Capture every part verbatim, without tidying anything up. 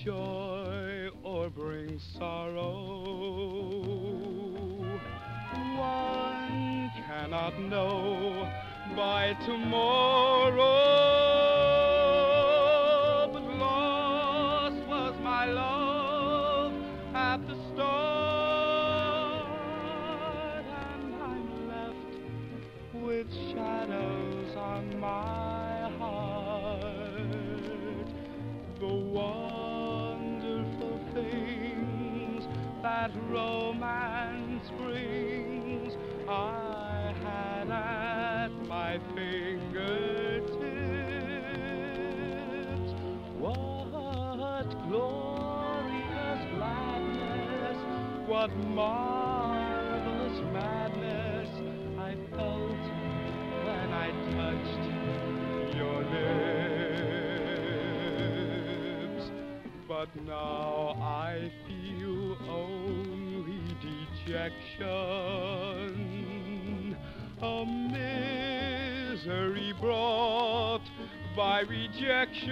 joy or bring sorrow. One cannot know by tomorrow, but lost was my love at the start, and I'm left with shadows on my heart. The wonderful things that romance brings I had at my fingertips. What glorious gladness, what marvelous madness I felt when I touched your lips. But now I feel only dejection, a misery brought by rejection.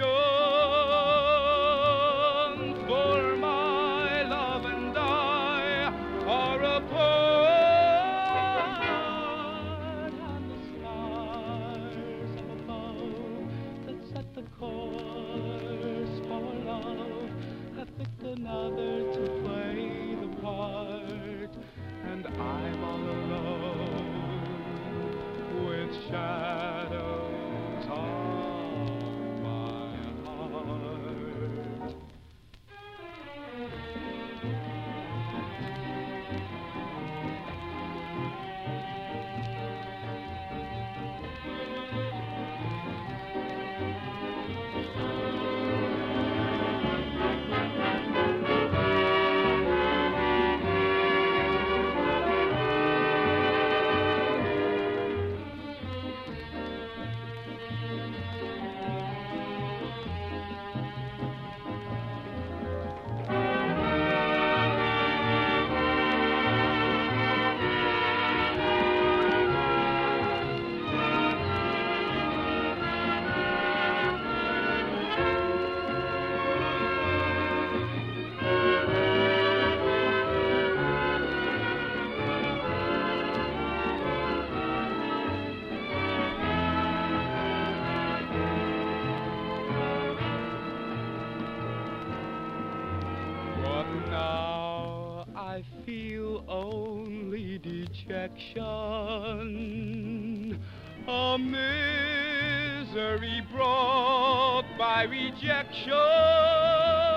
For my love and I are apart, and the stars up above that set the course for love have picked another to play the part, and I'm all alone with shadows on my heart. Now I feel only dejection, a misery brought by rejection.